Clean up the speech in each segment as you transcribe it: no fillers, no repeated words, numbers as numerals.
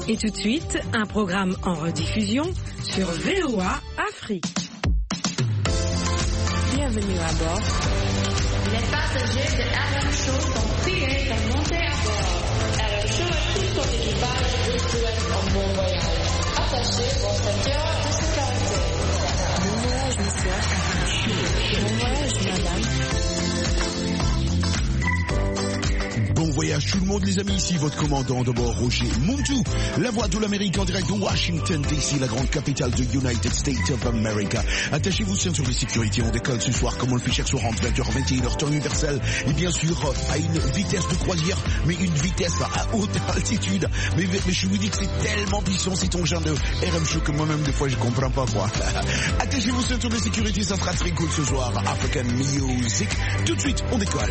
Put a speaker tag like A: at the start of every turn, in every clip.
A: Et tout de suite, un programme en rediffusion sur VOA Afrique. Bienvenue à bord.
B: Les passagers de RM Show sont priés de monter à bord. RM Show et tout son équipage vous souhaitent un bon voyage. Attachez vos ceintures de sécurité.
C: Bon voyage, monsieur. Bon voyage, madame.
D: Bon voyage tout le monde les amis, ici votre commandant de bord Roger Muntu, la voix de l'Amérique en direct de Washington DC, la grande capitale de United States of America. Attachez-vous sur les sécurités, on décolle ce soir comme on le fait chaque soir entre 20h et 21h temps universel et bien sûr à une vitesse de croisière, mais une vitesse à haute altitude. Mais je vous dis que c'est tellement puissant cet engin de RM Show que moi-même des fois je comprends pas quoi. Attachez-vous sur les sécurités, ça sera très cool ce soir. African Music, tout de suite on décolle.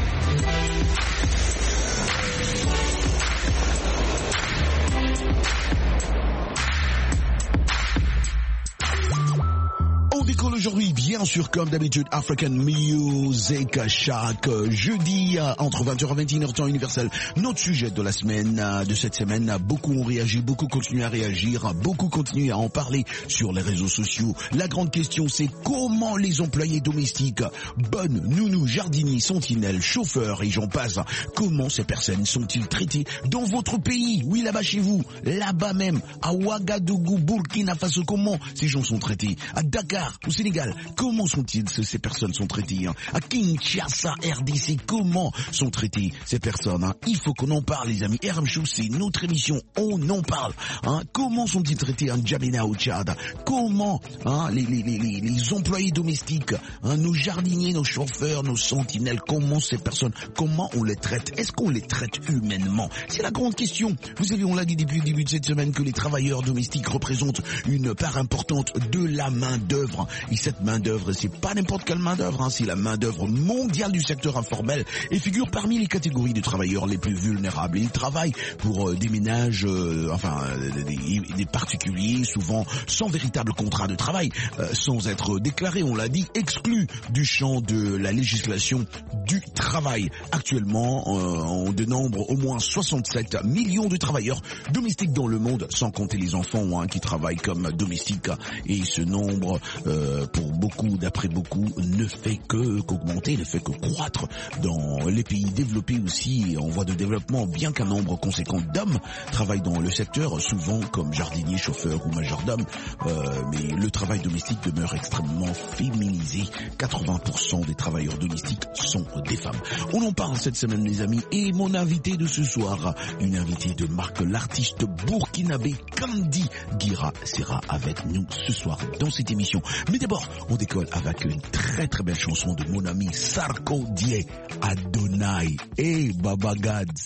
D: Aujourd'hui, bien sûr, comme d'habitude, African Music chaque jeudi entre 20h et 21h temps universel. Notre sujet de la semaine, de cette semaine, beaucoup ont réagi, beaucoup continuent à réagir, beaucoup continuent à en parler sur les réseaux sociaux. La grande question, c'est comment les employés domestiques, bonnes, nounous, jardiniers, sentinelles, chauffeurs et j'en passe, comment ces personnes sont-ils traitées dans votre pays? Oui, là-bas chez vous, là-bas même, à Ouagadougou, Burkina Faso, comment ces gens sont traités? À Dakar, au Sénégal, comment ces personnes sont traitées? À Kinshasa, RDC, comment sont traitées ces personnes? Il faut qu'on en parle, les amis. RM Show, c'est notre émission, on en parle. Comment sont-ils traités en Djamena au Tchad? Comment les employés domestiques, nos jardiniers, nos chauffeurs, nos sentinelles, comment ces personnes, comment on les traite? Est-ce qu'on les traite humainement? C'est la grande question. Vous savez, on l'a dit depuis le début de cette semaine que les travailleurs domestiques représentent une part importante de la main-d'œuvre. Et cette main-d'œuvre, c'est pas n'importe quelle main-d'œuvre, c'est la main-d'œuvre mondiale du secteur informel et figure parmi les catégories de travailleurs les plus vulnérables. Ils travaillent pour des ménages, des particuliers, souvent sans véritable contrat de travail, sans être déclarés, on l'a dit, exclus du champ de la législation du travail. Actuellement, on dénombre au moins 67 millions de travailleurs domestiques dans le monde, sans compter les enfants qui travaillent comme domestiques. Et ce nombre, pour beaucoup, d'après beaucoup, ne fait que qu'augmenter, ne fait que croître dans les pays développés aussi en voie de développement, bien qu'un nombre conséquent d'hommes travaillent dans le secteur, souvent comme jardiniers, chauffeurs ou majordomes, mais le travail domestique demeure extrêmement féminisé. 80% des travailleurs domestiques sont des femmes. On en parle cette semaine, les amis, et mon invité de ce soir, une invitée de marque, l'artiste burkinabé Kandi Guira sera avec nous ce soir dans cette émission. Mais d'abord, on décolle avec une très très belle chanson de mon ami Sarkodie Adonai. Hey, Baba Gads.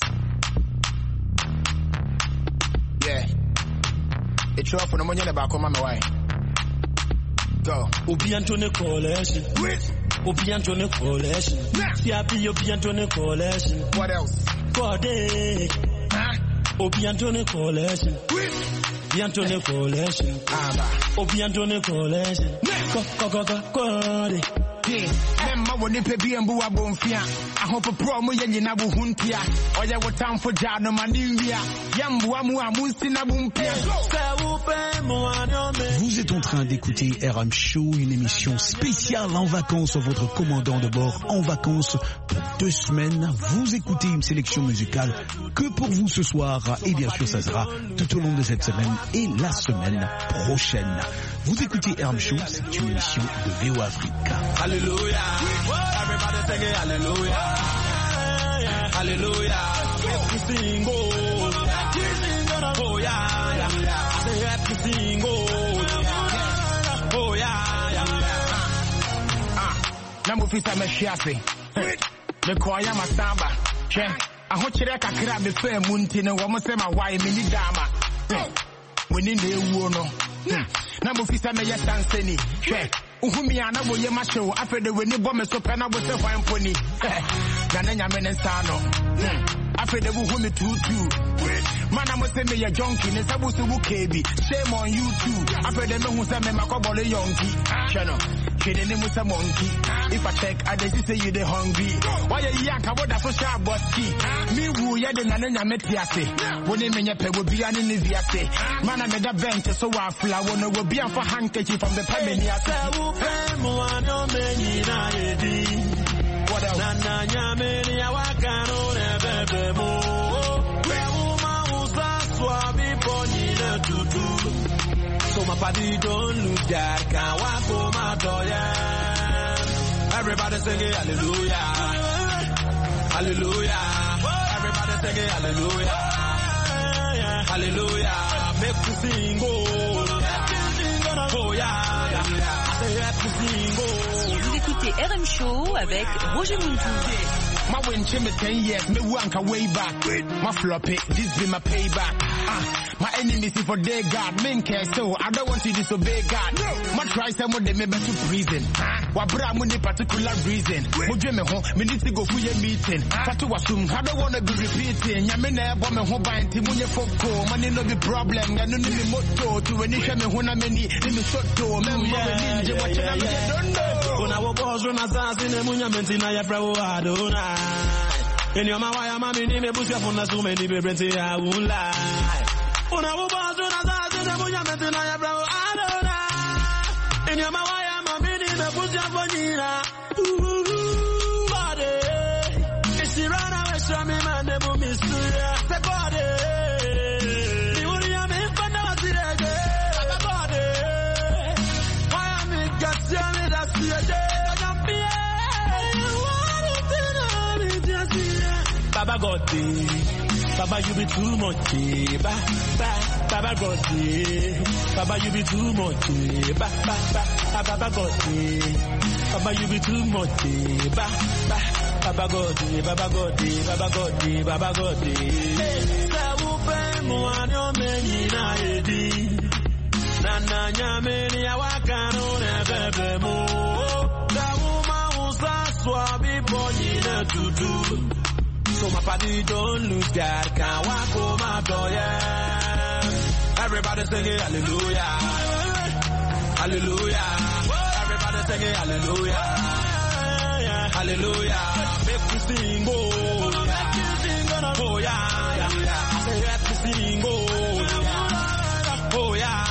E: Yeah. It's off when I'm on your back on my way. Go.
F: Obi Antone Coalition. Obi Antone Coalition. Siapi Obi Antone Coalition.
E: What else?
F: Code. Obi Antone Coalition. Obi Antone Coalition. Obi Antone Coalition. Code.
E: Memma woni pe bi embu abonfia ahopo pro mo yenyi na buhuntia oya wo time for jano maniwia yambu amu amusi na bumpia.
D: Vous êtes en train d'écouter RM Show, une émission spéciale en vacances, votre commandant de bord en vacances pour 2 semaines. Vous écoutez une sélection musicale que pour vous ce soir et bien sûr ça sera tout au long de cette semaine et la semaine prochaine. Vous écoutez RM Show, c'est une émission de VOA Afrique.
F: Hallelujah, everybody sing it, hallelujah, hallelujah, we sing, oh yeah, I say happy sing, oh yeah.
E: Namu fisa me shiase me kwaya masamba che ahokyere kakra me fa munti ne wo mo se ma wai me ni dama woni na ewu no namu fisa me yesanseni hwe uhumia na boye masho afede weni bo me so pena bo se hwan poni na na nyame ne nsa no afede bu humi tutu mana mo se me ye jonki ne sabu su bu kebi shame on you too afede me hu se me makobole yonki chano kede ne musa monkey if I check I dey say you dey hungry why you yank about that social bossy me who yeah, the Nana Metiase. When in your pay will be an Inviase. Man, I made a bench so I flower will be for handkerchief from the Pamania. What else? Nana Yamini, I can't so my body don't lose that, can't walk home out yeah. Everybody singing hallelujah, hallelujah. Everybody singing hallelujah, hallelujah. Make me sing, oh yeah, make me sing, oh.
C: Vous écoutez RM Show avec Roger Muntou.
E: My win chimney 10 years, me wank way back. My floppy, this be my payback. My enemies if for their God, men care so I don't want to disobey God. My try some of them me to prison. What bra money particular reason? Mo dream me home, me need to go for your meeting. Fatu assume I don't wanna be repeating. Ya me na bomb me home by team when you fuck go. Money no be problem, ya no need me motto to when you show me when I many in the short door. Me ninja what you don't know.
F: When I was born as a sin, munya mentina ya bro adona. In your mama, mammy, me push up on the so many babies, I won't lie. When I was born as a sin, munya mentina ya bro adona. In your mama, mammy, me push up on Nina. Body, it's the run away, show me man, the boom is the body. The only I'm in for now, the body. Why am I got you? That's the day. Baba God, Baba you be too much, Baba God, Baba you be too much, Baba God, Baba you be too much, Baba God, Baba God, Baba God, Baba God. Sabupe muanyo meni na edi, nana nyameni awakano nebebe mo. Dawuma usa swabi boni na tutu. So my body don't lose God, can't walk home after yeah. Everybody singing hallelujah, hallelujah. Everybody singing hallelujah, hallelujah. Make me sing, oh yeah, I say let me sing, oh yeah.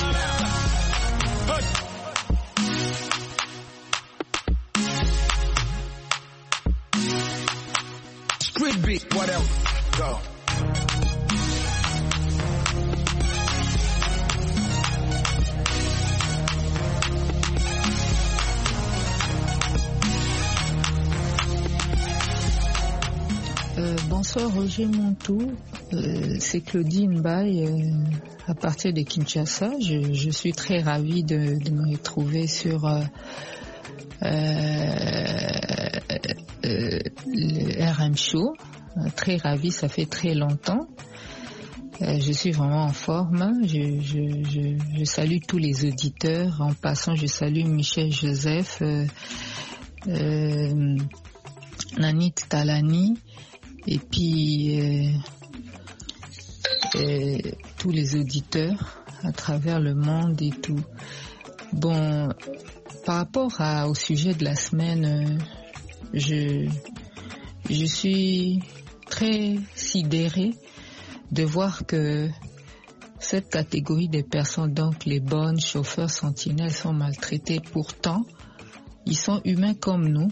F: Street beat, what else? Go.
G: Bonsoir Roger Muntou, c'est Claudine Bay à partir de Kinshasa. Je suis très ravie de me retrouver sur le RM Show. Très ravie, ça fait très longtemps. Je suis vraiment en forme. Je salue tous les auditeurs. En passant, je salue Michel Joseph, Nanit Talani, et puis tous les auditeurs à travers le monde et tout. Bon, par rapport au sujet de la semaine, je suis très sidérée de voir que cette catégorie de personnes, donc les bonnes chauffeurs sentinelles, sont maltraités. Pourtant, ils sont humains comme nous.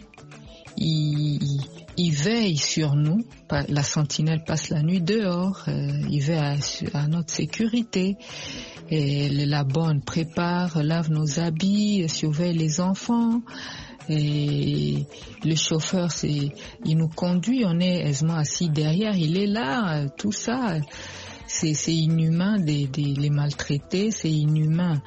G: Ils veillent sur nous. La sentinelle passe la nuit dehors. Il veille à notre sécurité. Et la bonne prépare, lave nos habits, surveille les enfants. Et le chauffeur, il nous conduit, on est aisément assis derrière, il est là, tout ça. C'est inhumain de les maltraiter, c'est inhumain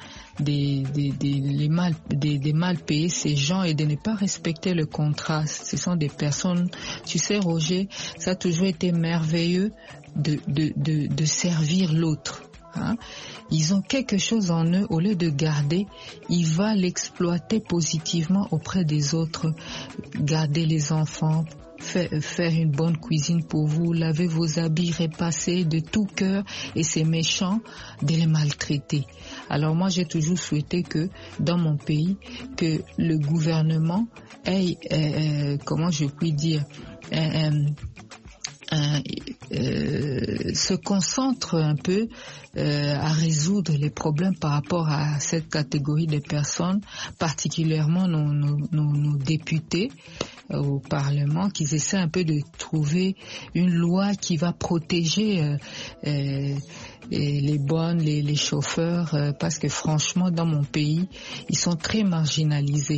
G: de mal payer ces gens et de ne pas respecter le contrat. Ce sont des personnes, tu sais Roger, ça a toujours été merveilleux de servir l'autre. Hein? Ils ont quelque chose en eux, au lieu de garder, ils vont l'exploiter positivement auprès des autres. Garder les enfants, faire une bonne cuisine pour vous, laver vos habits, repasser de tout cœur, et c'est méchant de les maltraiter. Alors moi j'ai toujours souhaité que dans mon pays, que le gouvernement ait, comment je puis dire, se concentre un peu à résoudre les problèmes par rapport à cette catégorie de personnes, particulièrement nos députés au Parlement, qui essaient un peu de trouver une loi qui va protéger les chauffeurs, parce que franchement, dans mon pays, ils sont très marginalisés.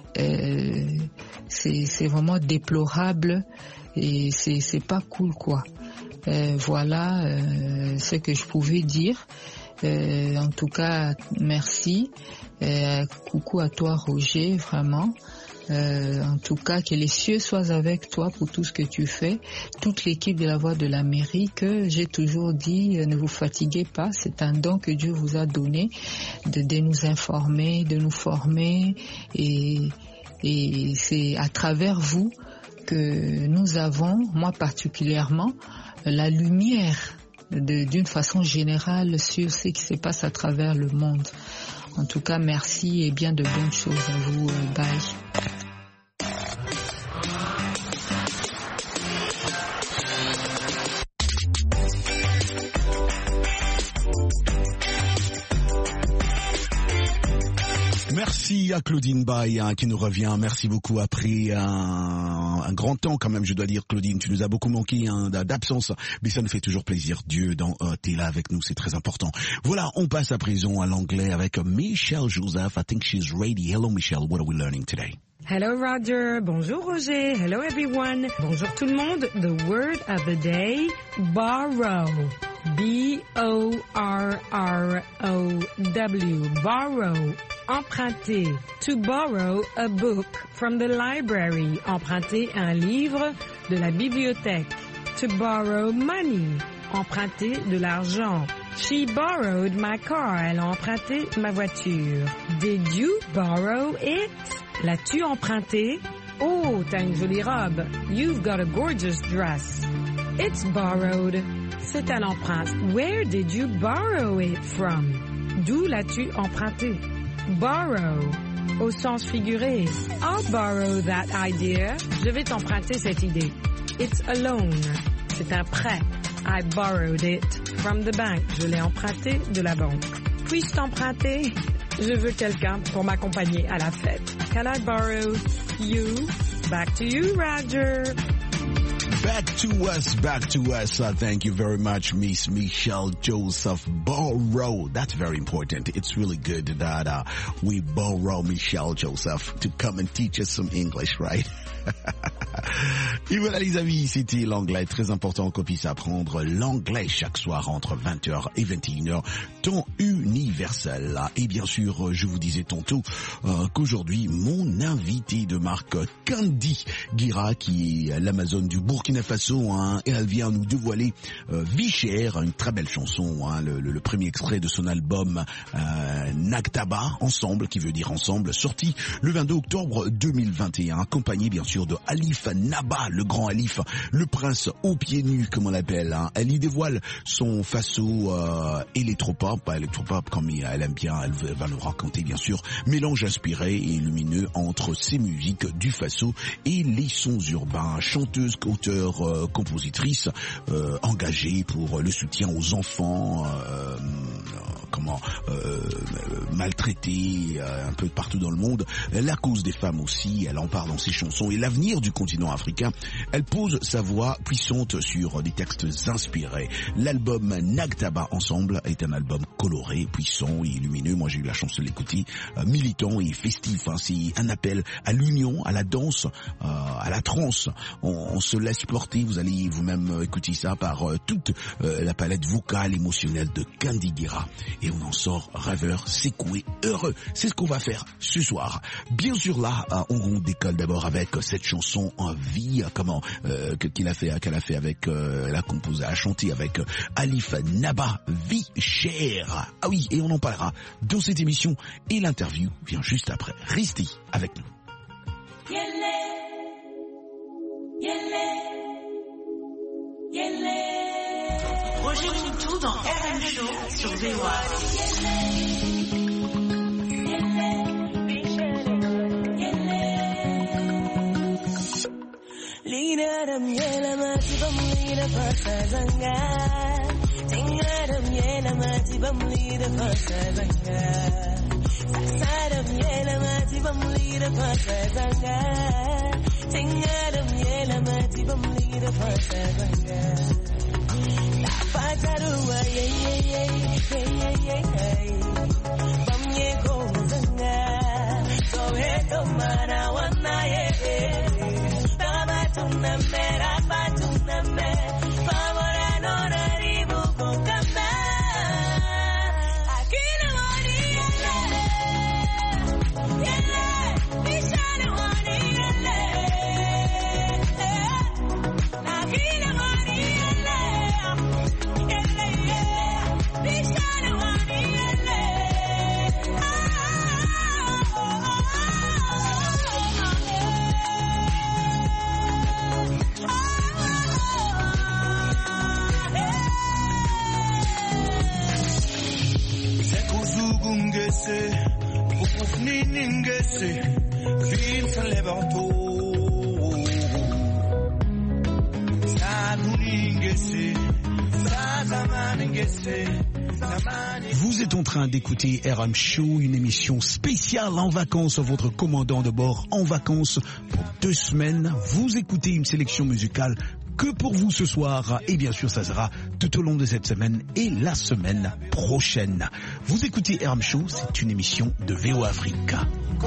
G: C'est vraiment déplorable et c'est pas cool, quoi. Voilà ce que je pouvais dire. En tout cas, merci. Coucou à toi, Roger, vraiment. En tout cas, que les cieux soient avec toi pour tout ce que tu fais. Toute l'équipe de la Voix de l'Amérique, j'ai toujours dit, ne vous fatiguez pas. C'est un don que Dieu vous a donné de nous informer, de nous former. Et c'est à travers vous que nous avons, moi particulièrement, la lumière d'une façon générale sur ce qui se passe à travers le monde. En tout cas, merci et bien de bonnes choses à vous. Bye.
D: Merci à Claudine Bay qui nous revient. Merci beaucoup après un grand temps quand même, je dois dire, Claudine. Tu nous as beaucoup manqué d'absence, mais ça nous fait toujours plaisir. Dieu, t'es là avec nous, c'est très important. Voilà, on passe à présent à l'anglais avec Michelle Joseph. I think she's ready. Hello Michelle, what are we learning today?
A: Hello Roger, bonjour Roger, hello everyone. Bonjour tout le monde. The word of the day, borrow. B-O-R-R-O-W, borrow, emprunter. To borrow a book from the library, emprunter un livre de la bibliothèque. To borrow money, emprunter de l'argent. She borrowed my car, elle a emprunté ma voiture. Did you borrow it? L'as-tu emprunté? Oh, t'as une jolie robe. You've got a gorgeous dress. It's borrowed. C'est à l'emprunt. Where did you borrow it from? D'où l'as-tu emprunté? Borrow, au sens figuré. I'll borrow that idea. Je vais t'emprunter cette idée. It's a loan. C'est un prêt. I borrowed it from the bank. Je l'ai emprunté de la banque. Puis-je t'emprunter? Je veux quelqu'un pour m'accompagner à la fête. Can I borrow you? Back to you, Roger.
D: Back to us. Thank you very much, Miss Michelle Joseph. Borrow. That's very important. It's really good that we borrow Michelle Joseph to come and teach us some English, right? Et voilà les amis, c'était l'anglais, très important qu'on puisse apprendre l'anglais chaque soir entre 20h et 21h, temps universel. Et bien sûr, je vous disais tantôt qu'aujourd'hui, mon invité de marque, Kandi Guira, qui est l'Amazone du Burkina Faso, et elle vient nous dévoiler Vie chère, une très belle chanson, le premier extrait de son album Nagtaba, Ensemble, qui veut dire ensemble, sorti le 22 octobre 2021, accompagné bien sûr de Alif Naba, le grand Alif, le prince aux pieds nus, comme on l'appelle. Elle y dévoile son faso électropop comme elle aime bien, elle va nous raconter bien sûr, mélange inspiré et lumineux entre ses musiques du faso et les sons urbains. Chanteuse, auteure, compositrice, engagée pour le soutien aux enfants, maltraités un peu partout dans le monde, la cause des femmes aussi, elle en parle dans ses chansons et l'avenir du continent africain. Elle pose sa voix puissante sur des textes inspirés. L'album Nagtaba Ensemble est un album coloré, puissant et lumineux. Moi j'ai eu la chance de l'écouter, militant et festif. C'est un appel à l'union, à la danse, à la trance. On se laisse porter, vous allez vous-même écouter ça par toute la palette vocale, émotionnelle de Kandi Guira. Et on en sort rêveur, secoué, heureux. C'est ce qu'on va faire ce soir. Bien sûr là, on décolle d'abord avec cette chanson en vie, qu'elle a fait avec, elle a composé, a chanté avec Alif Naba, Vie chère. Ah oui, et on en parlera dans cette émission et l'interview vient juste après. Restez avec nous.
H: Roger Moutou dans RM Show sur VOA.
I: Lean out
C: Tingaram yela mati bamlida pasazanga. Tingaram yela mati bamlida pasazanga. Sasaram yela mati bamlida pasazanga. Tingaram yela mati bamlida pasazanga. La patarua ye ye ye ye ye ye. Bamye go zanga. So eto mana wana ye.
D: Vous êtes en train d'écouter RM Show, une émission spéciale en vacances. Votre commandant de bord en vacances pour 2 semaines. Vous écoutez une sélection musicale que pour vous ce soir. Et bien sûr, ça sera tout au long de cette semaine et la semaine prochaine. Vous écoutez RM Show, c'est une émission de VO Africa.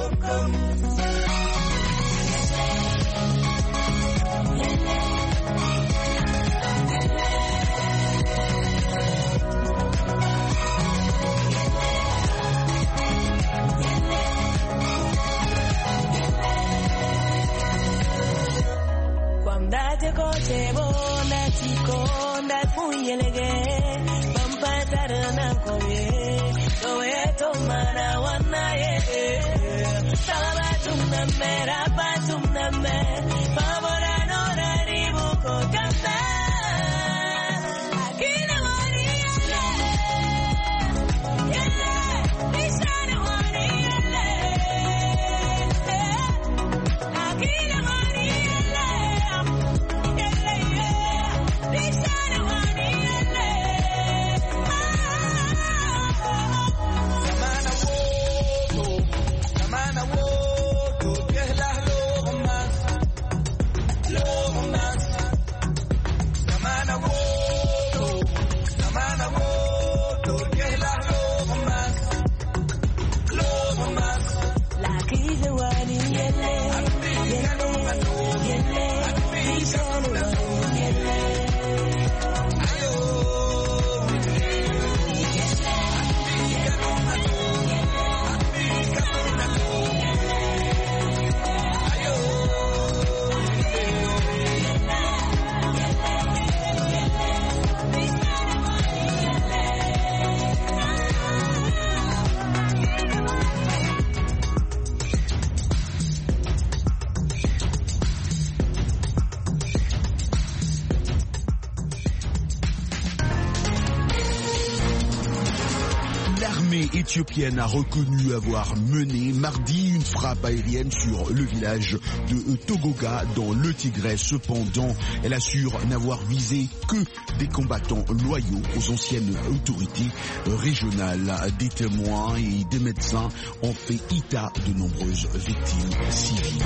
D: Éthiopienne a reconnu avoir mené mardi une frappe aérienne sur le village de Togoga dans le Tigray. Cependant, elle assure n'avoir visé que des combattants loyaux aux anciennes autorités régionales. Des témoins et des médecins ont fait état de nombreuses victimes civiles.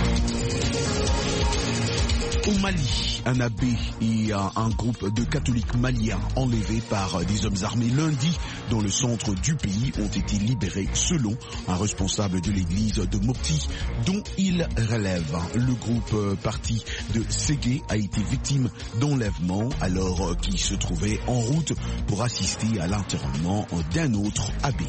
D: Au Mali, un abbé et un groupe de catholiques maliens enlevés par des hommes armés lundi dans le centre du pays ont été libérés selon un responsable de l'église de Mopti dont il relève. Le groupe parti de Ségué a été victime d'enlèvement alors qu'il se trouvait en route pour assister à l'enterrement d'un autre abbé.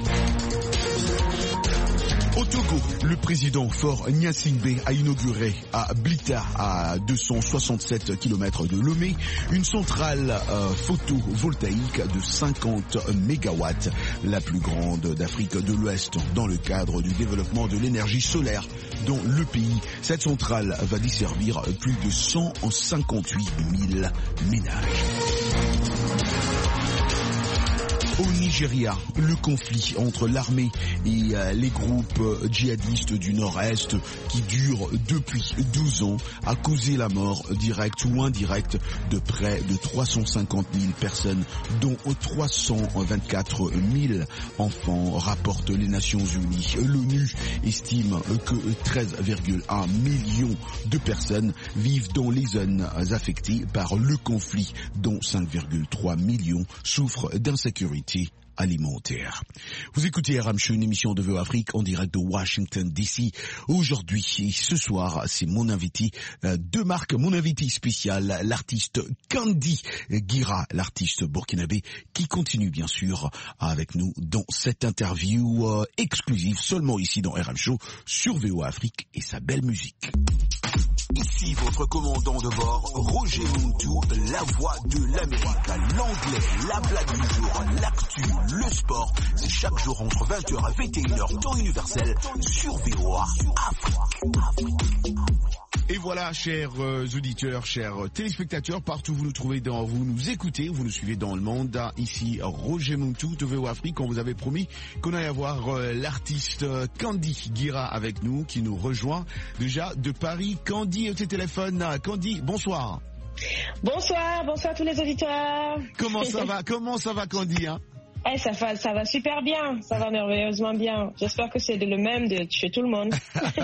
D: Au Togo, le président Faure Gnassingbé a inauguré à Blita, à 267 km de Lomé, une centrale photovoltaïque de 50 MW, la plus grande d'Afrique de l'Ouest, dans le cadre du développement de l'énergie solaire dans le pays. Cette centrale va desservir plus de 158 000 ménages. Au Nigeria, le conflit entre l'armée et les groupes djihadistes du Nord-Est qui dure depuis 12 ans a causé la mort directe ou indirecte de près de 350 000 personnes, dont 324 000 enfants, rapportent les Nations Unies. L'ONU estime que 13,1 millions de personnes vivent dans les zones affectées par le conflit, dont 5,3 millions souffrent d'insécurité alimentaire. Vous écoutez RM Show, une émission de VO Afrique en direct de Washington DC. Aujourd'hui, ce soir, c'est mon invité de marque, mon invité spécial, l'artiste Kandi Guira, l'artiste burkinabé, qui continue bien sûr avec nous dans cette interview exclusive seulement ici dans RM Show sur VO Afrique et sa belle musique. Ici votre commandant de bord, Roger Muntu, la voix de l'Amérique, l'anglais, la blague du jour, l'actu, le sport. C'est chaque jour entre 20h et 21h, temps universel, sur VOA Afrique. Et voilà, chers auditeurs, chers téléspectateurs, partout vous nous trouvez, vous nous écoutez, vous nous suivez dans le monde. Ici, Roger Muntu de VOA Afrique. On vous avait promis qu'on allait avoir l'artiste Kandi Guira avec nous, qui nous rejoint déjà de Paris. Kandi au téléphone. Kandi, bonsoir.
I: Bonsoir tous les auditeurs.
D: Comment ça va Kandi, hein?
I: Ça va super bien, ça va merveilleusement bien. J'espère que c'est le même de chez tout le monde.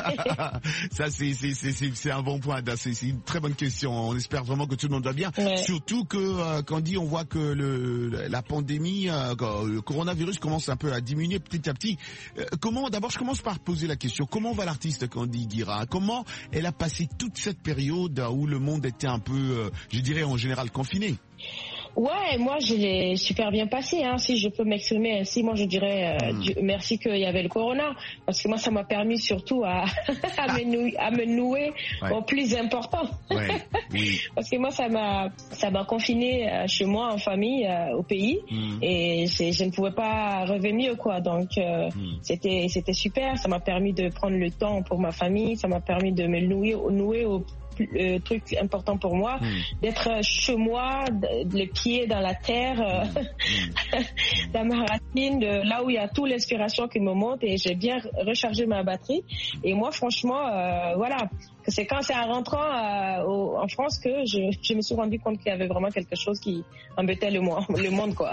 D: Ça c'est un bon point, c'est une très bonne question. On espère vraiment que tout le monde va bien.
I: Ouais.
D: Surtout que quand on voit que la pandémie, le coronavirus commence un peu à diminuer petit à petit. D'abord je commence par poser la question, comment va l'artiste Kandi Guira? Comment elle a passé toute cette période où le monde était un peu, je dirais en général confiné?
I: Ouais, moi je l'ai super bien passé, hein. Si je peux m'exprimer ainsi, moi je dirais merci qu'il y avait le corona, parce que moi ça m'a permis surtout à me nouer au plus important.
D: Ouais, oui.
I: Parce que moi ça m'a confiné chez moi en famille au pays et je ne pouvais pas revenir quoi. Donc c'était super, ça m'a permis de prendre le temps pour ma famille, ça m'a permis de me nouer au truc important pour moi, d'être chez moi, les pieds dans la terre, dans ma racine, là où il y a toute l'inspiration qui me monte, et j'ai bien rechargé ma batterie. Et moi, franchement, voilà, c'est quand c'est en rentrant en France que je me suis rendu compte qu'il y avait vraiment quelque chose qui embêtait le monde, quoi.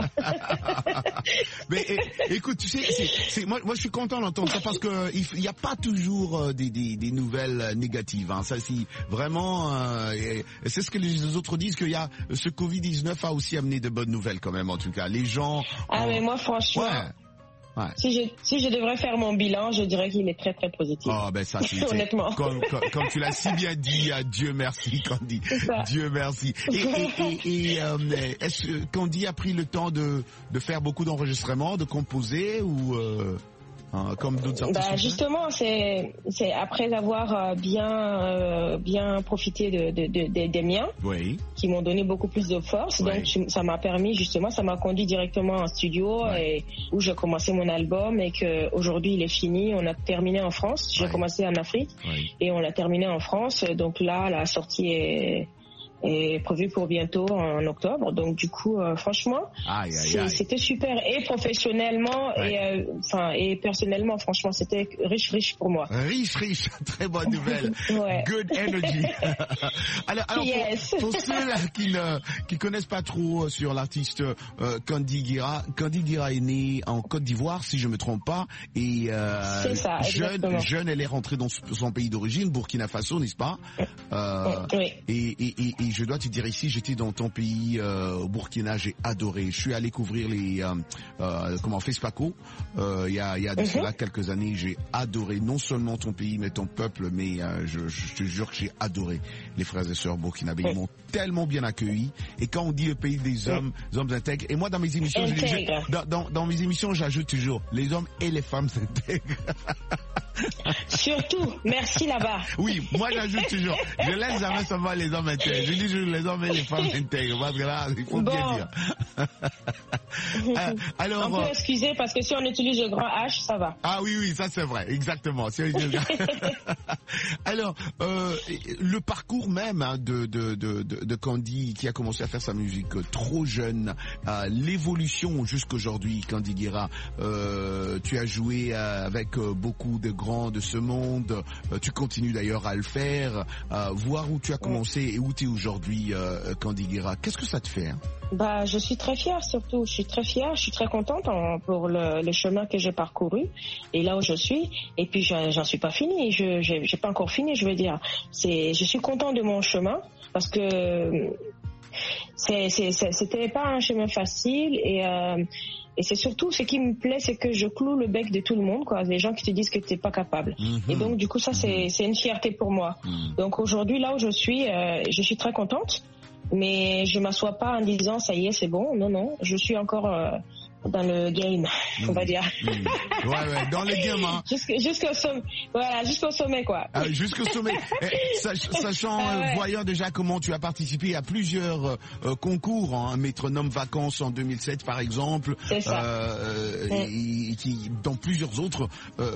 D: Mais écoute, tu sais, moi je suis content d'entendre ça, parce que il y a pas toujours des nouvelles négatives, hein. Ça, c'est vraiment c'est ce que les autres disent, qu'il y a ce Covid-19 a aussi amené de bonnes nouvelles quand même, en tout cas. Les gens.
I: Mais moi franchement. Ouais. Si je devrais faire mon bilan, je dirais qu'il est très très positif.
D: Oh ben ça, c'est
I: honnêtement.
D: Comme tu l'as si bien dit, Dieu merci Kandi. Dieu merci. Et est-ce que Kandi a pris le temps de faire beaucoup d'enregistrements, de composer, ou comme d'autres artistes?
I: Justement, c'est après avoir bien profité des miens, qui m'ont donné beaucoup plus de force. Donc ça m'a permis justement, ça m'a conduit directement en studio, et où j'ai commencé mon album, et que aujourd'hui il est fini. On a terminé en France. J'ai commencé en Afrique et on l'a terminé en France. Donc là, la sortie est prévu pour bientôt en octobre. Donc du coup, franchement, c'était super, et professionnellement et personnellement, franchement, c'était riche pour moi.
D: Riche, très bonne nouvelle. Good energy. alors pour ceux-là qui connaissent pas trop sur l'artiste Kandi Guira est née en Côte d'Ivoire, si je me trompe pas, et
I: c'est ça,
D: jeune, elle est rentrée dans son pays d'origine, Burkina Faso, n'est-ce pas? Et je dois te dire, ici, j'étais dans ton pays, au Burkina, j'ai adoré. Je suis allé couvrir les FESPACO, il y a de cela quelques années. J'ai adoré non seulement ton pays, mais ton peuple, mais je te jure que j'ai adoré les frères et sœurs burkinabés. Ils m'ont tellement bien accueilli. Et quand on dit le pays des hommes intègres, et moi dans mes émissions, dans mes émissions, j'ajoute toujours les hommes et les femmes intègres.
I: Surtout, merci là-bas.
D: Oui, moi j'ajoute toujours, je laisse jamais seulement les hommes intègres. Je dis toujours les hommes et les femmes intègres, parce que là, il faut bien dire. Alors,
I: on peut excuser parce que si on utilise le grand H, ça va.
D: Ah oui, ça c'est vrai, exactement. Alors, le parcours même de Candy qui a commencé à faire sa musique trop jeune, l'évolution jusqu'aujourd'hui, Candy Guerra, tu as joué avec beaucoup de grands de ce monde, tu continues d'ailleurs à le faire, voir où tu as commencé et où tu es aujourd'hui, Candy Guerra, qu'est-ce que ça te fait?
I: Bah, je suis très fière surtout, je suis très fière, je suis très contente pour le chemin que j'ai parcouru et là où je suis, et puis j'en suis pas fini, j'ai pas encore fini, je veux dire, je suis contente de mon chemin parce que c'était pas un chemin facile et c'est surtout ce qui me plaît, c'est que je cloue le bec de tout le monde, quoi. Les gens qui te disent que t'es pas capable. Et donc du coup ça c'est une fierté pour moi. Donc aujourd'hui là où je suis très contente, mais je m'assois pas en disant ça y est c'est bon. Non, je suis encore dans le game, on va dire.
D: Ouais, dans le game, hein.
I: Jusqu'au sommet, voilà, jusqu'au sommet, quoi.
D: Jusqu'au sommet. Sachant, voyant déjà comment tu as participé à plusieurs concours, hein, Métronome Vacances en 2007, par exemple.
I: C'est ça.
D: Et qui, dans plusieurs autres,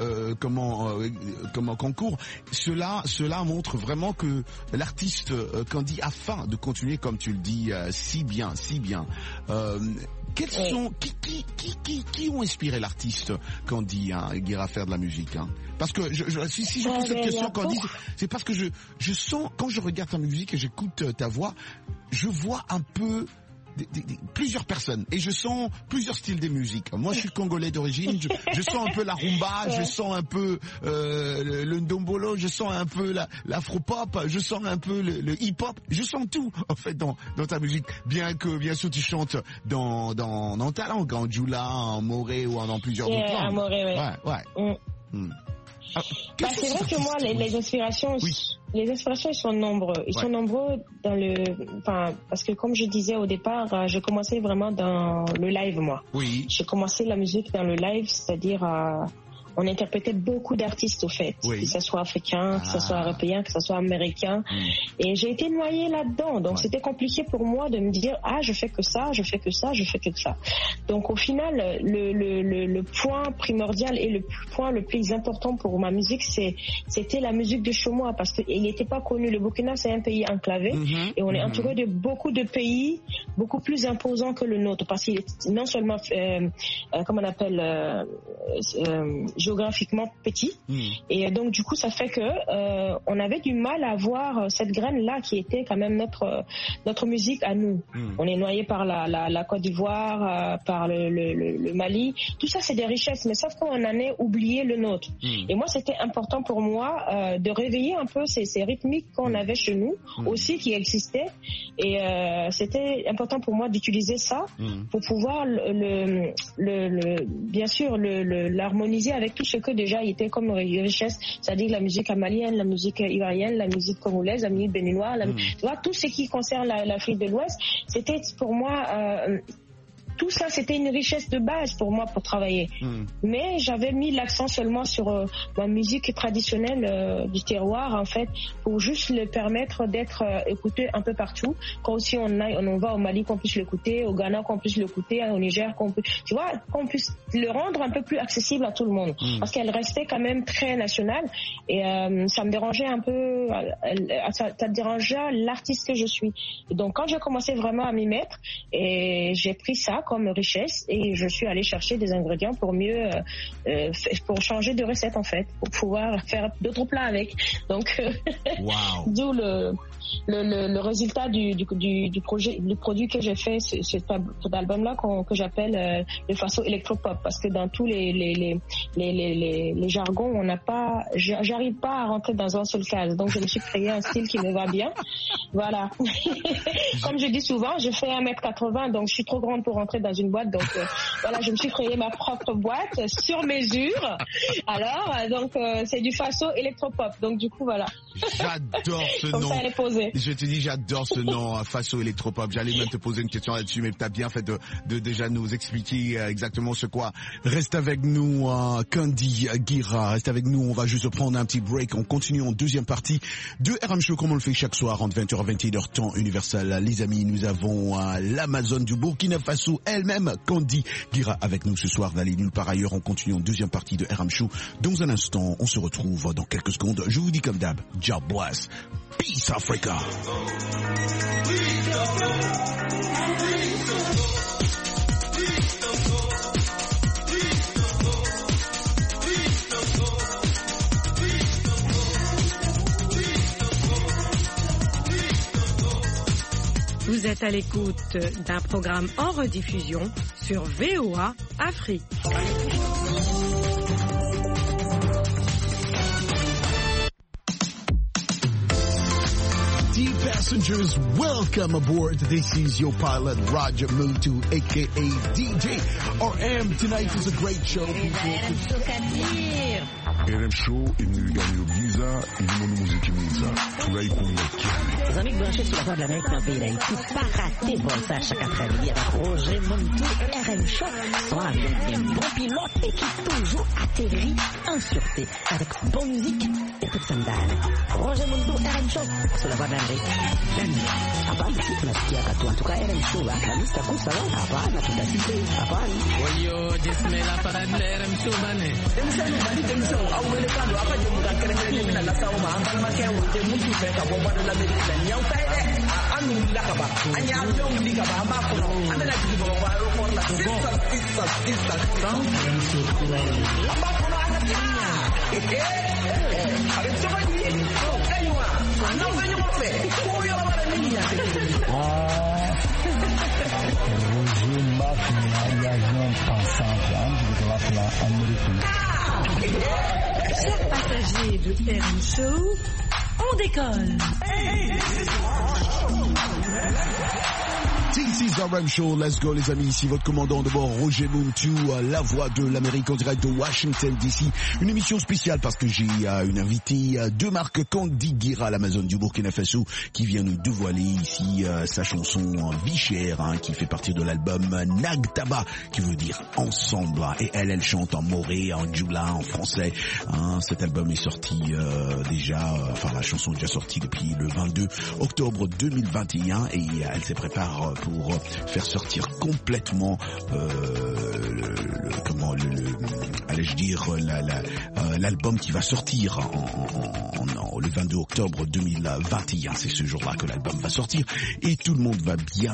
D: concours. Cela montre vraiment que l'artiste Candy a faim de continuer, comme tu le dis, si bien. Quels sont qui ont inspiré l'artiste Candy Guerra à faire de la musique, hein? Parce que si je pose cette question, Candy, c'est parce que je sens, quand je regarde ta musique et j'écoute ta voix, je vois un peu plusieurs personnes et je sens plusieurs styles de musique. Moi je suis congolais d'origine, je sens un peu la rumba, je sens un peu le ndombolo, je sens un peu l'afro-pop, je sens un peu le hip-hop, je sens tout en fait dans ta musique, bien sûr tu chantes dans ta langue, en djoula, en moré ou dans plusieurs autres langues.
I: En moré, ouais. C'est vrai que moi les inspirations les inspirations, ils sont nombreux. Ils sont nombreux parce que comme je disais au départ, j'ai commencé vraiment dans le live, moi.
D: Oui.
I: J'ai commencé la musique dans le live, c'est-à-dire on interprétait beaucoup d'artistes au fait, que ce soit africain, que ce soit européen, que ce soit américain. Et j'ai été noyée là-dedans. Donc c'était compliqué pour moi de me dire je fais que ça. Donc au final, le point primordial et le point le plus important pour ma musique, c'était la musique de chez moi, parce qu'il n'était pas connu. Le Burkina, c'est un pays enclavé et on est entouré de beaucoup de pays beaucoup plus imposants que le nôtre, parce qu'il est non seulement comment on appelle géographiquement petit, et donc du coup ça fait que on avait du mal à voir cette graine là qui était quand même notre musique à nous. On est noyé par la Côte d'Ivoire, par le Mali, tout ça c'est des richesses, mais sauf qu'on en a oublié le nôtre. Et moi c'était important pour moi de réveiller un peu ces rythmiques qu'on avait chez nous aussi, qui existaient, et c'était important pour moi d'utiliser ça pour pouvoir bien sûr l'harmoniser avec tout ce que déjà il était comme richesse, c'est-à-dire la musique malienne, la musique ivoirienne, la musique congolaise, la musique béninoise, tu vois, tout ce qui concerne l'Afrique de l'Ouest, c'était pour moi tout ça, c'était une richesse de base pour moi pour travailler. Mais j'avais mis l'accent seulement sur ma musique traditionnelle du terroir, en fait, pour juste le permettre d'être écouté un peu partout. Quand aussi on va au Mali, qu'on puisse l'écouter, au Ghana, qu'on puisse l'écouter, au Niger, qu'on puisse le rendre un peu plus accessible à tout le monde. Parce qu'elle restait quand même très nationale, et ça me dérangeait un peu, ça dérangeait l'artiste que je suis. Et donc quand j'ai commencé vraiment à m'y mettre, et j'ai pris ça comme richesse, et je suis allée chercher des ingrédients pour mieux pour changer de recette, en fait, pour pouvoir faire d'autres plats avec. Donc d'où le résultat du produit que j'ai fait, cet album-là que j'appelle le faso électropop, parce que dans tous les jargons, j'arrive pas à rentrer dans un seul case, donc je me suis créé un style qui me va bien. Voilà. Comme je dis souvent, je fais 1m80, donc je suis trop grande pour rentrer dans une boîte, donc voilà, je me suis créé ma propre boîte sur mesure. Alors donc c'est du faso électropop, donc du coup voilà.
D: J'adore ce nom.
I: Ça, elle est posée. trouvé.
D: Je te dis, j'adore ce nom, Faso Electropop. J'allais même te poser une question là-dessus, mais t'as bien fait de déjà nous expliquer exactement ce quoi. Reste avec nous, Candy Guira. Reste avec nous, on va juste prendre un petit break. On continue en deuxième partie de RM Show, comme on le fait chaque soir, entre 20h et 21h, temps universel. Les amis, nous avons l'Amazone du Burkina Faso, elle-même, Candy Guira, avec nous ce soir. N'allez nulle part ailleurs. On continue en deuxième partie de RM Show. Dans un instant, on se retrouve dans quelques secondes. Je vous dis comme d'hab, God bless. Peace Africa.
A: Vous êtes à l'écoute d'un programme en rediffusion sur VOA Afrique.
D: Dear passengers, welcome aboard. This is your pilot, Roger Muntu, aka DJ RM. Tonight is a great show.
J: RM Show imilingano visa ilimo muziki mwiza tunaikumbatiana.
K: Les amis branchés sur la voie de l'Amérique dans le pays d'Haïti, pas rater bon ça chaque après-midi avec Roger Muntu, RM Show. Soit avec un bon pilote et qui toujours atterrit en sûreté avec bonne musique et toute sandale. Roger Muntu, RM Show sur la voie de l'Amérique. Hapana kitu nasikia katu en tout cas RM Show akamista kusa hapana tutasite hapana.
L: Oyo jismela para RM Show bane.
M: Auelekano hapa jemuka kelele mina la sauma ambal makeu je mutu feka bomba de la medina nyau taide anu lakaba anya yong likaba ambako amela jibo wa for la sister ambako anatia avec ça va dire aywa non venyo mofe ko yo la mania
N: Roger Mac l'avion passant de la place américaine.
A: Chers passagers de RM Show, on décolle.
D: This is RM Show, let's go les amis, ici votre commandant de bord Roger Muntu, la voix de l'Amérique en direct de Washington DC. Une émission spéciale parce que j'ai une invitée de marque Candy Guira, l'Amazone du Burkina Faso, qui vient nous dévoiler ici sa chanson Vichère, qui fait partie de l'album Nagtaba, qui veut dire ensemble. Et elle chante en moré, en djoula, en français. Cet album est sorti la chanson est déjà sortie depuis le 22 octobre 2021 et elle se prépare pour faire sortir complètement l'album qui va sortir le 22 octobre 2021. C'est ce jour-là que l'album va sortir et tout le monde va bien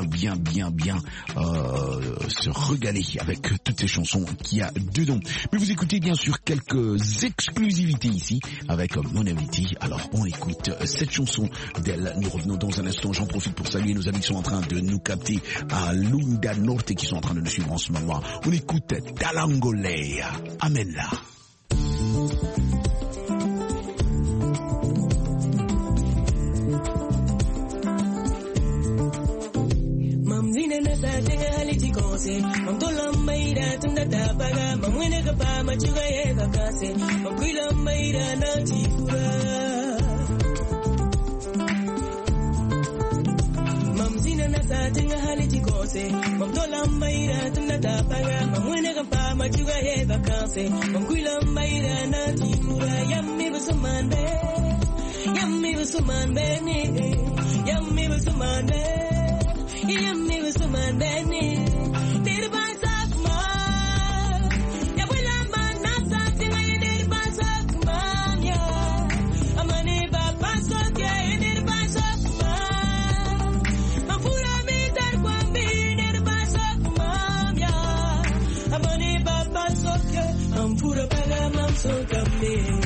D: se régaler avec toutes ces chansons qu'il y a dedans. Mais vous écoutez bien sûr quelques exclusivités ici avec mon invité. Alors on écoute cette chanson d'elle. Nous revenons dans un instant. J'en profite pour saluer nos amis qui sont en train de nous capter à Lunda Norte qui sont en train de nous suivre en ce moment. On écoute Talangolé. Amena.
O: Mamzina nasa tenga haliti kose Mamtola maida tunda tapaga Mamwene kapa machuga yega kase Mamkwila maida na tifura Mamzina nasa tenga haliti kose Mamtola maida tunda tapaga Mamwene kapa machuga yega kase Mamkwila maida na tifura Yammi basumande Yammi basumande Yammi basumande Yammi was a man, Benny. Did by Sakma. Yabulan man, not something I did by Sakma. Yeah. A money back by Sakma, did by Sakma. A Fura meter one be did by Sakma. Yeah. A money back by Sakma. I'm Fura Pagamam so come me.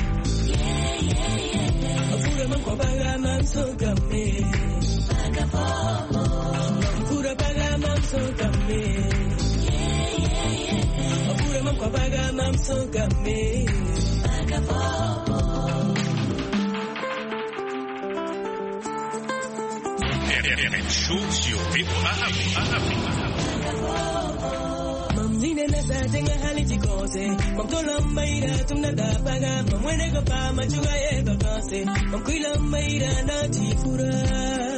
O: A Fura Pagamam so come me. Pura paga mam so kame. Pura mam kwa paga mam so kame. Paga
P: RM Show sur VOA Afrique.
O: Mamzine na tenga hali tikose mamtola maira tumna da paga mamwene ka pa machuga e vacances mamkuila maira na tifura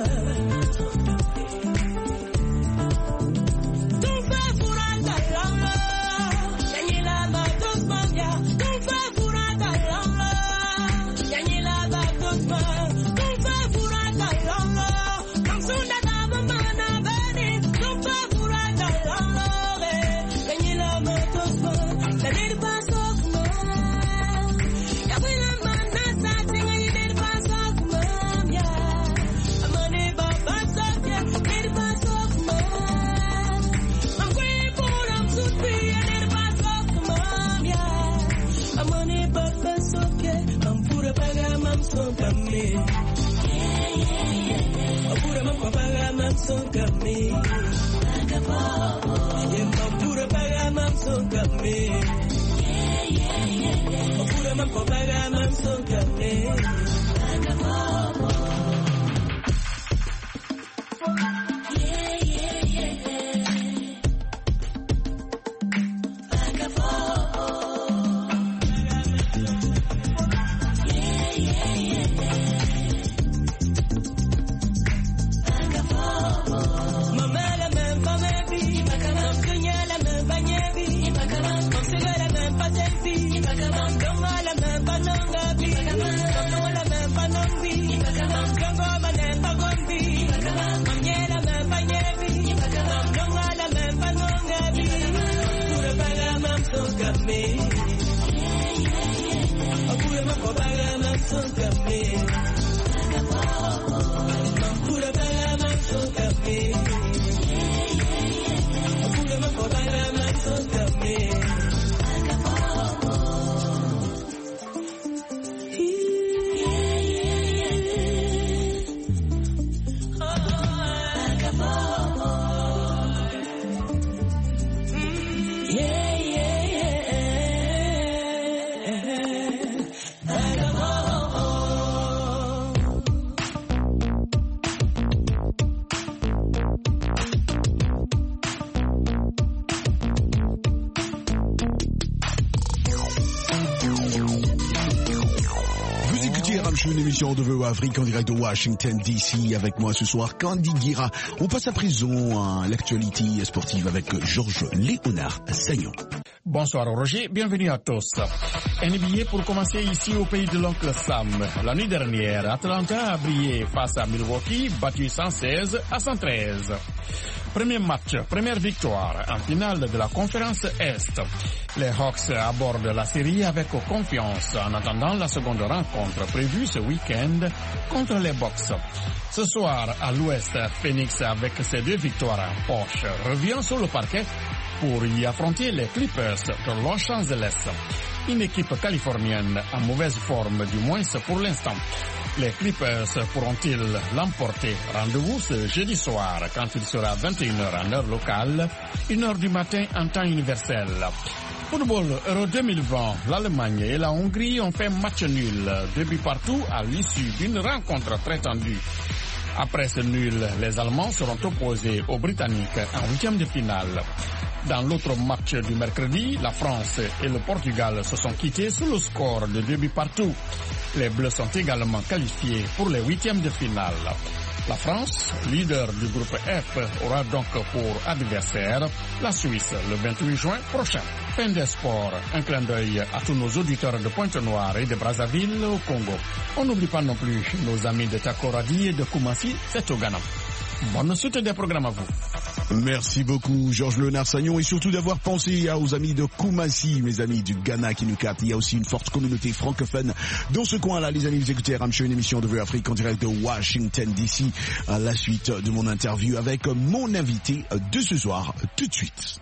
D: Une émission de VOA Afrique en direct de Washington DC avec moi ce soir, Candy Guira. On passe à présent à l'actualité sportive avec Georges Léonard Sagnon.
P: Bonsoir Roger, bienvenue à tous. NBA pour commencer ici au pays de l'oncle Sam. La nuit dernière, Atlanta a brillé face à Milwaukee, battu 116-113. Premier match, première victoire en finale de la conférence Est. Les Hawks abordent la série avec confiance en attendant la seconde rencontre prévue ce week-end contre les Bucks. Ce soir, à l'Ouest, Phoenix, avec ses 2 victoires en poche, revient sur le parquet pour y affronter les Clippers de Los Angeles. Une équipe californienne en mauvaise forme, du moins pour l'instant. Les Clippers pourront-ils l'emporter? Rendez-vous ce jeudi soir quand il sera 21h en heure locale, 1h du matin en temps universel. Football Euro 2020, l'Allemagne et la Hongrie ont fait match nul, 2 buts partout à l'issue d'une rencontre très tendue. Après ce nul, les Allemands seront opposés aux Britanniques en 8e de finale. Dans l'autre match du mercredi, la France et le Portugal se sont quittés sur le score de 2 buts partout. Les Bleus sont également qualifiés pour les 8e de finale. La France, leader du groupe F, aura donc pour adversaire la Suisse le 28 juin prochain. Fin des sports, un clin d'œil à tous nos auditeurs de Pointe-Noire et de Brazzaville au Congo. On n'oublie pas non plus nos amis de Takoradi et de Koumassi, c'est au Ghana. Bonne suite des programmes à vous.
D: Merci beaucoup Georges Léonard Sagnon et surtout d'avoir pensé aux amis de Koumassi, mes amis du Ghana qui nous captent. Il y a aussi une forte communauté francophone dans ce coin-là. Les amis, vous écoutez RM Show, une émission de VOA Afrique en direct de Washington DC. À la suite de mon interview avec mon invité de ce soir, tout de suite.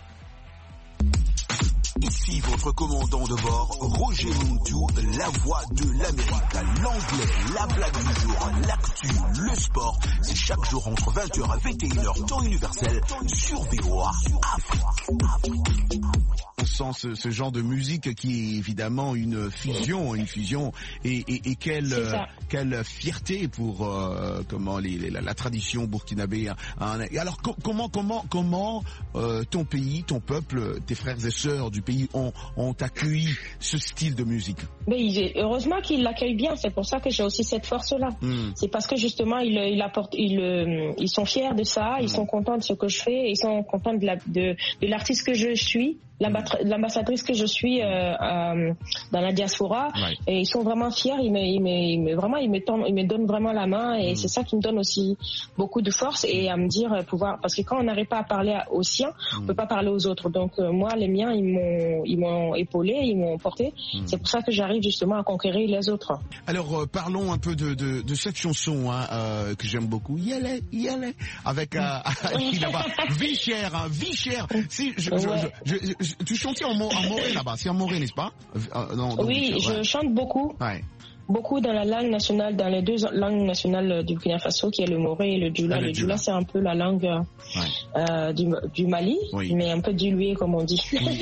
D: Ici votre commandant de bord, Roger Montou, la voix de l'Amérique, l'anglais, la blague du jour, l'actu, le sport. C'est chaque jour entre 20h et 21h, temps universel, sur VOA Afrique. sent ce genre de musique qui est évidemment une fusion et quelle fierté pour la tradition burkinabé. Et alors comment ton pays, ton peuple, tes frères et sœurs du pays ont accueilli ce style de musique?
I: Mais heureusement qu'ils l'accueillent bien, c'est pour ça que j'ai aussi cette force-là. C'est parce que justement ils sont fiers de ça, ils sont contents de ce que je fais, ils sont contents de l'artiste que je suis, l'ambassadrice que je suis dans la diaspora, et ils sont vraiment fiers, ils me donnent vraiment la main, et c'est ça qui me donne aussi beaucoup de force et à me dire parce que quand on n'arrive pas à parler aux siens, on peut pas parler aux autres. Donc moi, les miens, ils m'ont épaulé, ils m'ont porté. C'est pour ça que j'arrive justement à conquérir les autres.
D: Alors parlons un peu de cette chanson que j'aime beaucoup, Yale, avec là-bas, Vie chère. Si tu chantais en moré là-bas, c'est en moré, n'est-ce pas?
I: Oui, je chante beaucoup. Ouais. Beaucoup dans la langue nationale, dans les deux langues nationales du Burkina Faso, qui est le moré et le djoula. Le djoula, c'est un peu la langue du Mali, mais un peu diluée, comme on dit. Oui.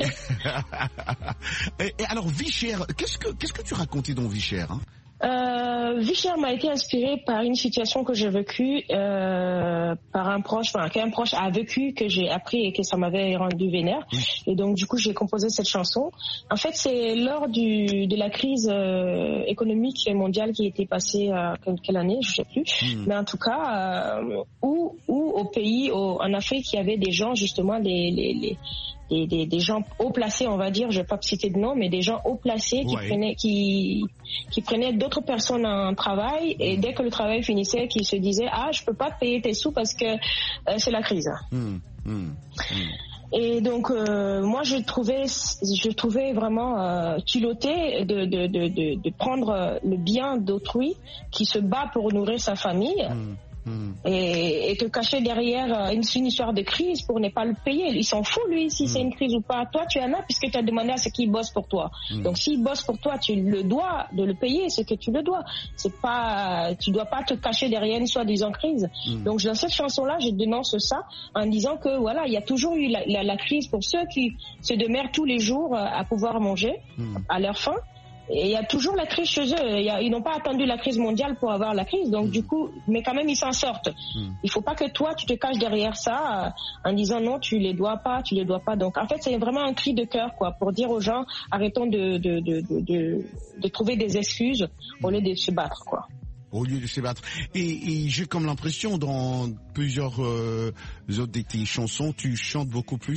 D: et alors, Vie chère, qu'est-ce que tu racontais dans Vie chère,
I: Vie chère m'a été inspirée par une situation que j'ai vécue par un proche, qu'un proche a vécu, que j'ai appris et que ça m'avait rendu vénère. Et donc du coup j'ai composé cette chanson. En fait c'est lors de la crise économique mondiale qui était passée quelle année, je sais plus. Mais en tout cas où au pays, en Afrique, il y avait des gens justement des gens haut placés, on va dire, je vais pas citer de nom, mais des gens haut placés qui prenaient d'autres personnes en travail, et dès que le travail finissait, qui se disaient je peux pas te payer tes sous parce que c'est la crise. Et donc moi je trouvais vraiment culotté de prendre le bien d'autrui qui se bat pour nourrir sa famille. Et te cacher derrière une histoire de crise pour ne pas le payer. Il s'en fout lui si c'est une crise ou pas. Toi tu en as puisque tu as demandé à ce qu'il bosse pour toi. Donc s'il bosse pour toi, tu le dois de le payer, c'est que tu le dois. Tu dois pas te cacher derrière une soi-disant crise. Donc dans cette chanson-là, je dénonce ça en disant que voilà, il y a toujours eu la crise pour ceux qui se démerdent tous les jours à pouvoir manger à leur faim. Et il y a toujours la crise chez eux. Ils n'ont pas attendu la crise mondiale pour avoir la crise. Donc du coup, mais quand même ils s'en sortent. Il faut pas que toi tu te caches derrière ça en disant non, tu les dois pas. Donc en fait c'est vraiment un cri de cœur pour dire aux gens arrêtons de trouver des excuses au lieu de se battre
D: Au lieu de se battre. Et j'ai comme l'impression dans plusieurs autres de tes chansons, tu chantes beaucoup plus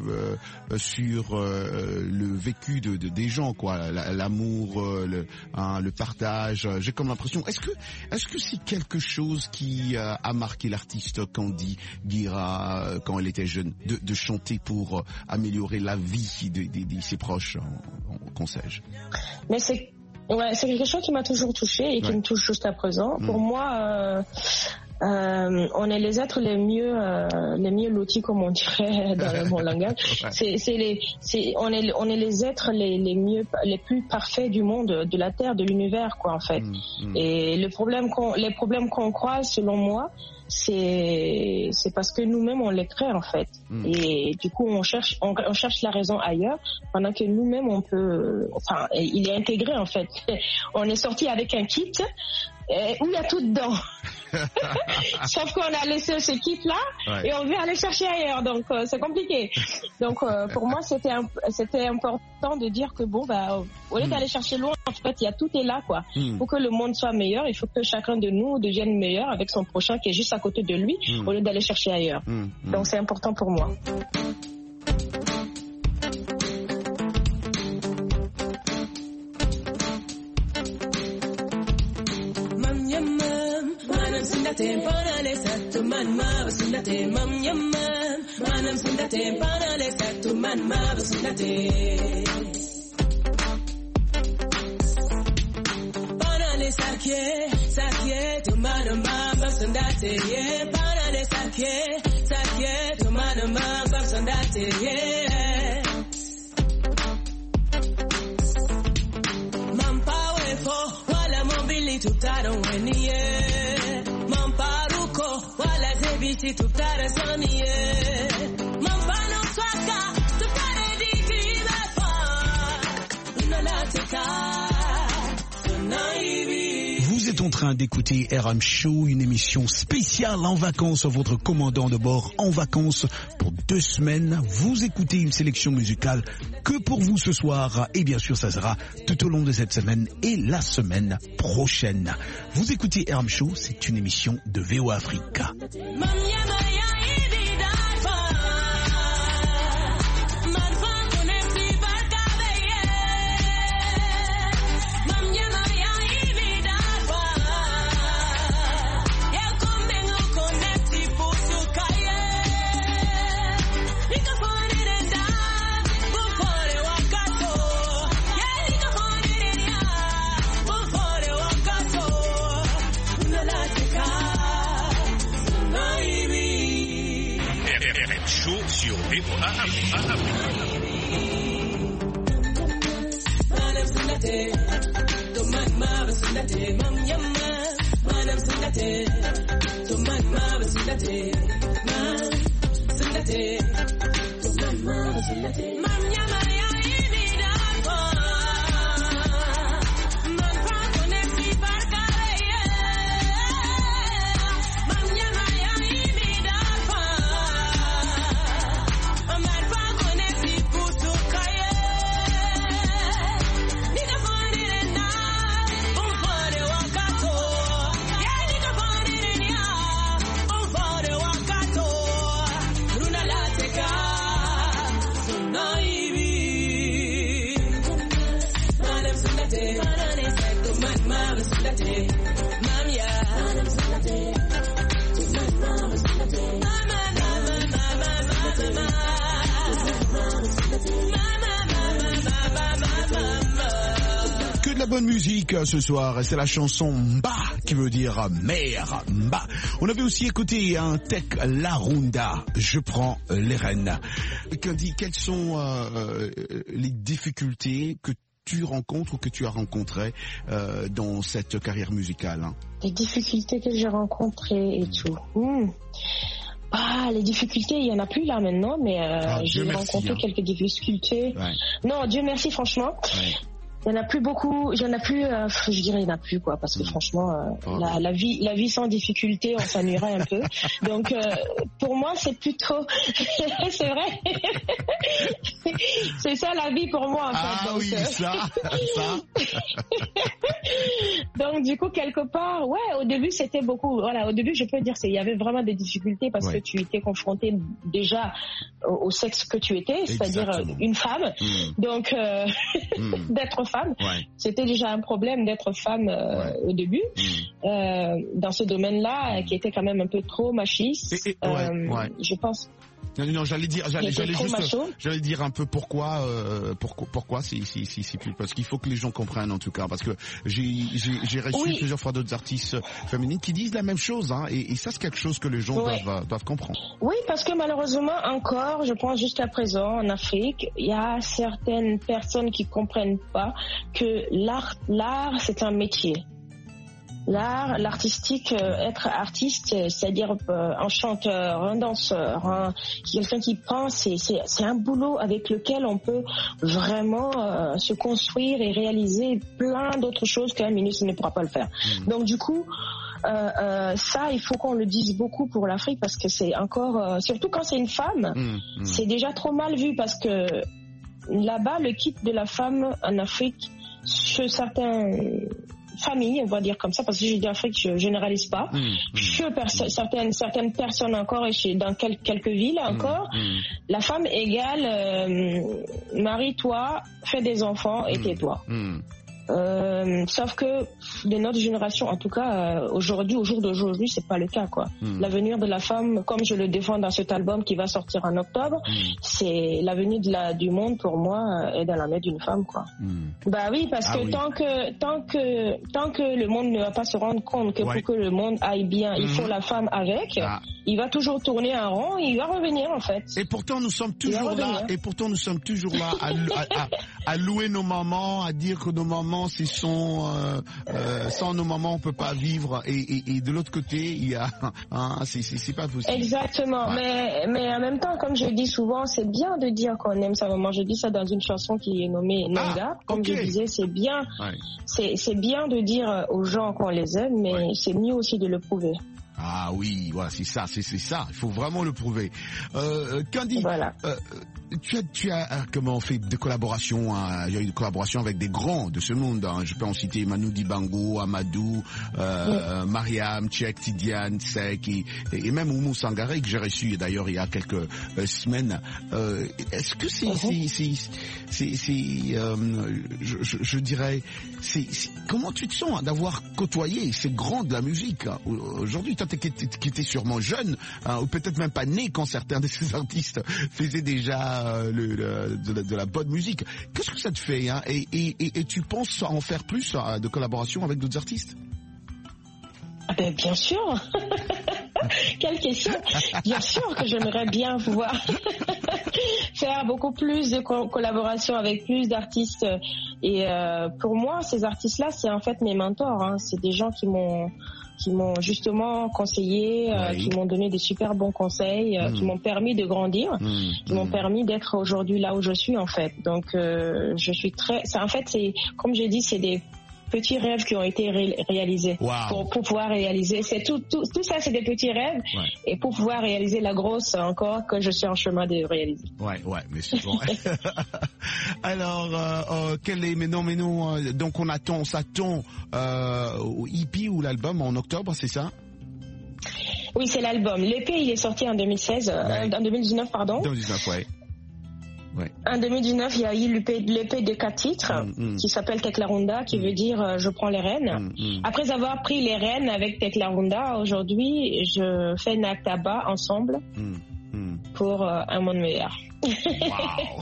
D: sur le vécu des gens, l'amour, le partage. J'ai comme l'impression. Est-ce que c'est quelque chose qui a marqué l'artiste Kandi Guira quand elle était jeune, de chanter pour améliorer la vie de ses proches, qu'on sais-je?
I: Mais c'est quelque chose qui m'a toujours touchée et qui me touche jusqu'à présent. Pour moi, on est les êtres les mieux lotis, comme on dirait dans mon langage. On est les êtres les plus parfaits du monde, de la terre, de l'univers, en fait. Et les problèmes qu'on croise, selon moi, c'est parce que nous-mêmes on les crée en fait. Et du coup on cherche la raison ailleurs pendant que nous-mêmes il est intégré en fait. On est sorti avec un kit où il y a tout dedans. Sauf qu'on a laissé ce kit là et on veut aller chercher ailleurs, donc c'est compliqué. Donc pour moi c'était important de dire que au lieu d'aller chercher loin, en fait il y a tout est là pour que le monde soit meilleur. Il faut que chacun de nous devienne meilleur avec son prochain qui est juste à côté de lui au lieu d'aller chercher ailleurs. Donc c'est important pour moi.
O: Manam sindate panale satu man ma sindate panale sakye tu manam ma sindate panale sakye tu manam ma sindate man power for wala mobili tutaro weni man paruko wala zebiti tutara samiye man pano swaka tutare dikriba
D: train d'écouter RM Show, une émission spéciale en vacances. Votre commandant de bord en vacances pour 2 semaines. Vous écoutez une sélection musicale que pour vous ce soir. Et bien sûr, ça sera tout au long de cette semaine et la semaine prochaine. Vous écoutez RM Show, c'est une émission de VOA Africa.
P: Sur VOA Africa. Bonne musique ce soir, c'est la chanson Mba qui veut dire mère, Mba. On avait aussi écouté un Tech La Runda, je prends les rênes. Candy, quelles sont les difficultés que tu rencontres ou que tu as rencontrées dans cette carrière musicale, hein?
I: Les difficultés que j'ai rencontrées et tout. Les difficultés, il y en a plus là maintenant, mais j'ai rencontré quelques difficultés. Ouais. Non, Dieu merci, franchement. Ouais. Il y en a plus beaucoup, il y en a plus, je dirais il y en a plus quoi, parce que franchement, la vie sans difficulté, on s'ennuierait un peu. Donc pour moi c'est plutôt, c'est vrai, c'est ça la vie pour moi en fait. Donc,
D: oui, ça.
I: Donc du coup quelque part, au début c'était beaucoup, au début je peux dire il y avait vraiment des difficultés parce que tu étais confronté déjà au sexe que tu étais, c'est-à-dire une femme. Donc d'être femme, c'était déjà un problème d'être femme au début dans ce domaine-là qui était quand même un peu trop machiste. Je pense.
D: Non, j'allais dire un peu pourquoi c'est plus, parce qu'il faut que les gens comprennent en tout cas, parce que j'ai reçu plusieurs fois d'autres artistes féminines qui disent la même chose, hein, et ça c'est quelque chose que les gens doivent comprendre.
I: Oui, parce que malheureusement encore, je pense jusqu'à présent en Afrique, il y a certaines personnes qui comprennent pas que l'art c'est un métier. L'artistique, être artiste, c'est-à-dire un chanteur, un danseur, quelqu'un qui pense, c'est un boulot avec lequel on peut vraiment se construire et réaliser plein d'autres choses qu'un ministre ne pourra pas le faire. Donc du coup, ça, il faut qu'on le dise beaucoup pour l'Afrique parce que c'est encore, surtout quand c'est une femme, c'est déjà trop mal vu parce que là-bas, le kit de la femme en Afrique, chez certains famille, on va dire comme ça, parce que je dis Afrique, je généralise pas. Certaines personnes encore, et dans quelques villes encore, la femme égale marie-toi, fais des enfants et tais-toi. Sauf que de notre génération, en tout cas aujourd'hui, au jour d'aujourd'hui, c'est pas le cas quoi. L'avenir de la femme, comme je le défends dans cet album qui va sortir en octobre, c'est l'avenir du monde pour moi est dans la main d'une femme quoi. Bah oui, parce que tant que le monde ne va pas se rendre compte que pour que le monde aille bien, il faut la femme avec. Il va toujours tourner en rond, il va revenir en fait.
D: Et pourtant nous sommes toujours là. À louer nos mamans, à dire que nos mamans maman, c'est sans nos mamans on peut pas vivre, et de l'autre côté il y a c'est pas possible.
I: Exactement.
D: Ouais.
I: Mais en même temps, comme je dis souvent, c'est bien de dire qu'on aime sa maman. Je dis ça dans une chanson qui est nommée Nanga. Comme je disais, c'est bien.
D: Ouais.
I: C'est bien de dire aux gens qu'on les aime, mais c'est mieux aussi de le prouver.
D: Ah oui, voilà, c'est ça. Il faut vraiment le prouver. Candy, voilà. Tu as comment fait de collaboration, il y a eu des collaborations avec des grands de ce monde. Hein. Je peux en citer Manu Dibango, Amadou, Mariam, Tchèque, Tidiane, Sek et même Oumou Sangaré que j'ai reçu d'ailleurs il y a quelques semaines. Est-ce que je dirais, comment tu te sens d'avoir côtoyé ces grands de la musique hein? Aujourd'hui, toi qui étais sûrement jeune, ou peut-être même pas né quand certains de ces artistes faisaient déjà de la bonne musique. Qu'est-ce que ça te fait hein? Et tu penses en faire plus de collaboration avec d'autres artistes?
I: Bien sûr. Quelle question. Bien sûr que j'aimerais bien pouvoir faire beaucoup plus de collaboration avec plus d'artistes. Et pour moi, ces artistes-là, c'est en fait mes mentors. Hein. C'est des gens qui m'ont justement conseillé, qui m'ont donné des super bons conseils, qui m'ont permis de grandir, qui m'ont permis d'être aujourd'hui là où je suis en fait. Donc je suis en fait, c'est comme j'ai dit, c'est des petits rêves qui ont été réalisés. Wow. Pour pouvoir réaliser, c'est tout ça, c'est des petits rêves. Ouais. Et pour pouvoir réaliser la grosse encore que je suis en chemin de réaliser.
D: Ouais, mais c'est bon. Alors, quel est, mais non, donc on s'attend au EP ou l'album en octobre, c'est ça?
I: Oui, c'est l'album. L'EP, il est sorti en 2016, en 2019, pardon.
D: 2019, ouais. Ouais.
I: En 2019, il y a eu l'EP de 4 titres qui s'appelle Teklarunda, qui veut dire je prends les rênes. Après avoir pris les rênes avec Teklarunda, aujourd'hui, je fais Naktaba ensemble pour un monde meilleur.
D: Wow.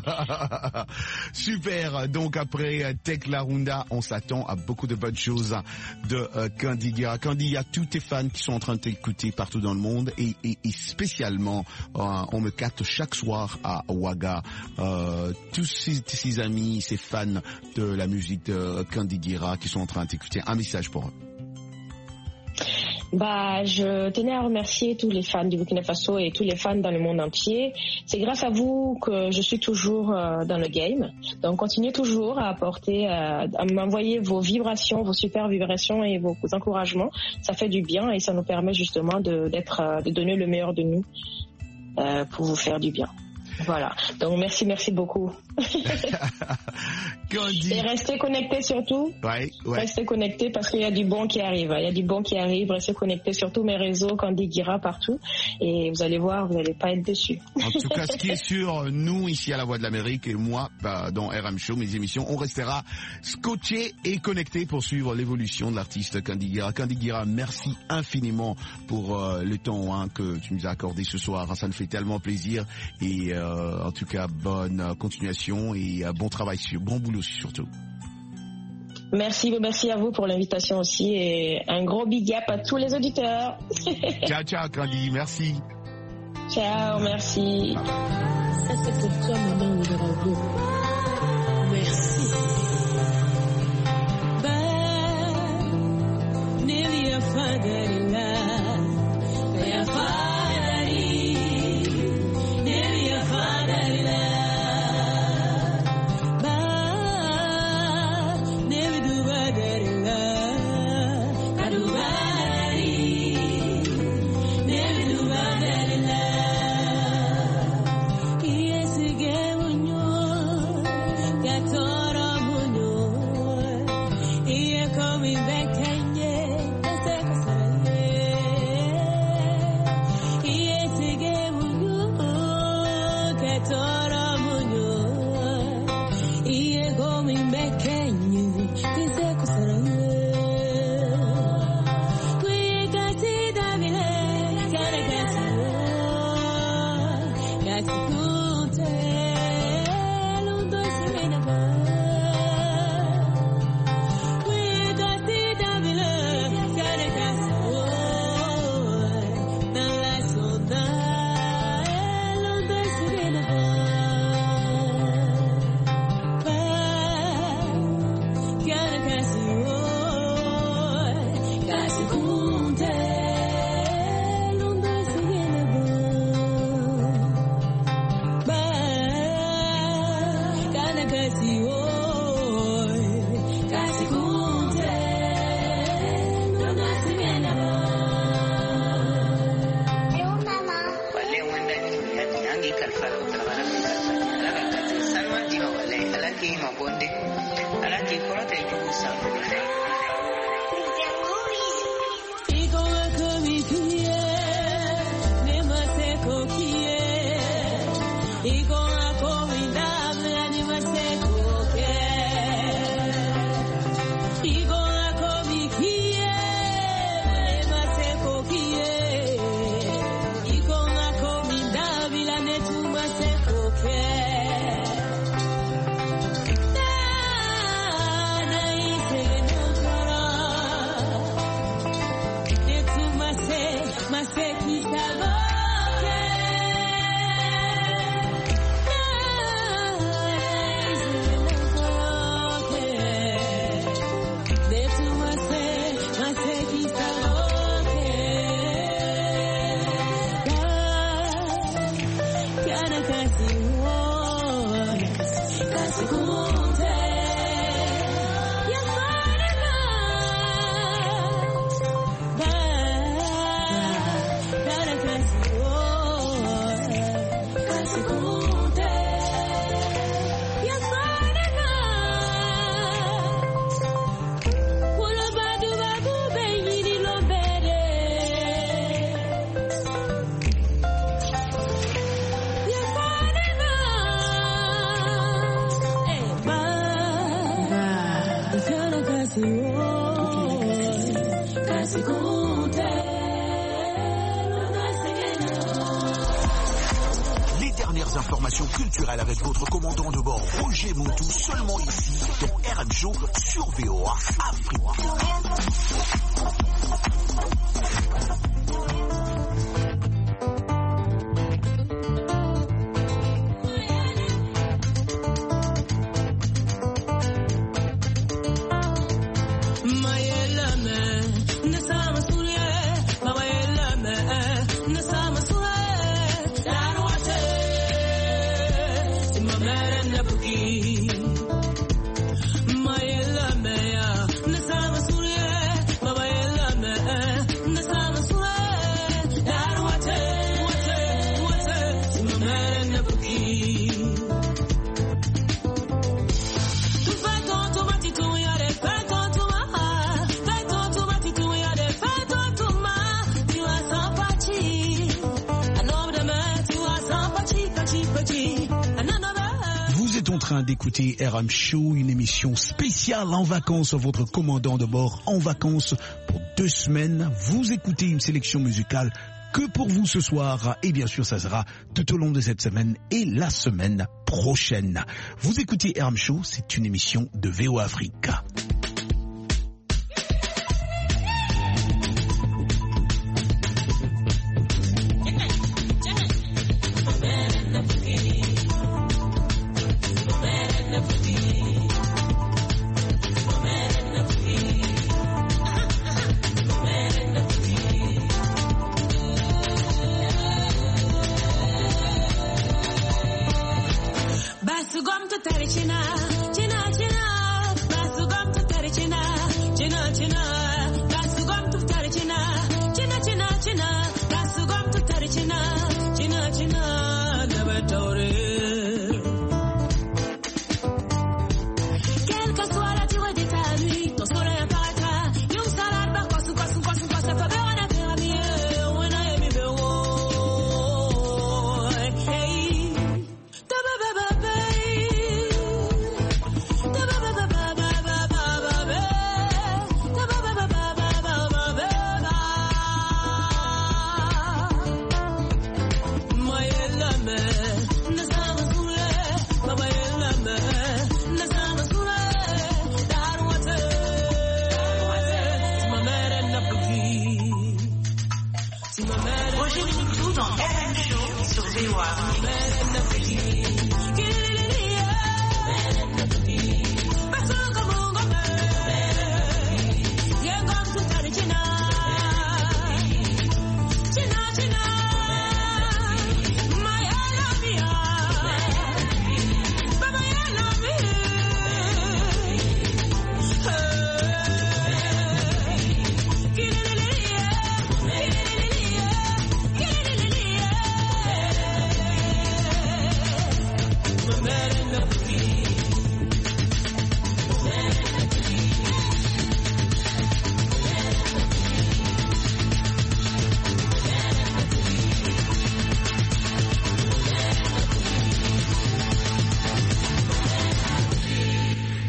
D: Super. Donc après Teklarunda, on s'attend à beaucoup de bonnes choses de Candy Guira. Candy, il y a tous tes fans qui sont en train de t'écouter partout dans le monde et spécialement on me capte chaque soir à Ouaga. Tous ces amis, ces fans de la musique de Candy Guira qui sont en train de t'écouter. Un message pour eux.
I: Je tenais à remercier tous les fans du Burkina Faso et tous les fans dans le monde entier. C'est grâce à vous que je suis toujours dans le game. Donc continuez toujours à apporter, à m'envoyer vos vibrations, vos super vibrations et vos encouragements. Ça fait du bien et ça nous permet justement de donner le meilleur de nous pour vous faire du bien. Voilà. Donc merci beaucoup. Et restez connectés surtout.
D: Ouais.
I: Restez connectés parce qu'il y a du bon qui arrive. Restez connectés sur tous mes réseaux, Candy Guira partout. Et vous allez voir, vous n'allez pas être déçus.
D: En tout cas, ce qui est sûr, nous ici à La Voix de l'Amérique et moi dans RM Show, mes émissions, on restera scotchés et connectés pour suivre l'évolution de l'artiste Candy Guira. Candy Guira, merci infiniment pour le temps que tu nous as accordé ce soir. Ça nous fait tellement plaisir et en tout cas, bonne continuation et bon travail, bon boulot surtout.
I: Merci à vous pour l'invitation aussi et un gros big up à tous les auditeurs.
D: Ciao, Candy, merci.
I: Ciao, merci.
C: Ça, c'est pour toi, maman Ouédraogo. Merci.
D: Informations culturelles avec votre commandant de bord Roger Montou, seulement ici dans RM Show sur VOA Afrique. D'écouter RM Show, une émission spéciale en vacances, votre commandant de bord en vacances pour 2 semaines. Vous écoutez une sélection musicale que pour vous ce soir et bien sûr ça sera tout au long de cette semaine et la semaine prochaine. Vous écoutez RM Show, c'est une émission de VOA Afrique.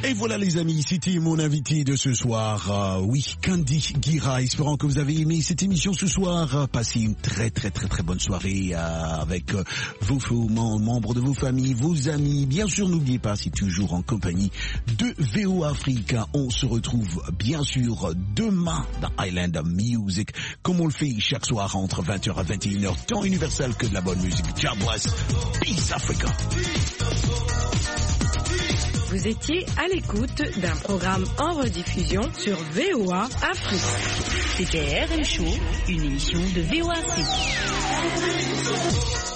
D: Et voilà les amis, c'était mon invité de ce soir, oui, Candy Guira. Espérant que vous avez aimé cette émission ce soir. Passez une très bonne soirée avec vos membres de vos familles, vos amis. Bien sûr, n'oubliez pas, c'est toujours en compagnie de VO Africa. On se retrouve bien sûr demain dans Island Music, comme on le fait chaque soir entre 20h à 21h, temps universel que de la bonne musique. God bless. Peace Africa.
A: Vous étiez à l'écoute d'un programme en rediffusion sur VOA Afrique.
K: C'était RM Show, une émission de VOA Afrique.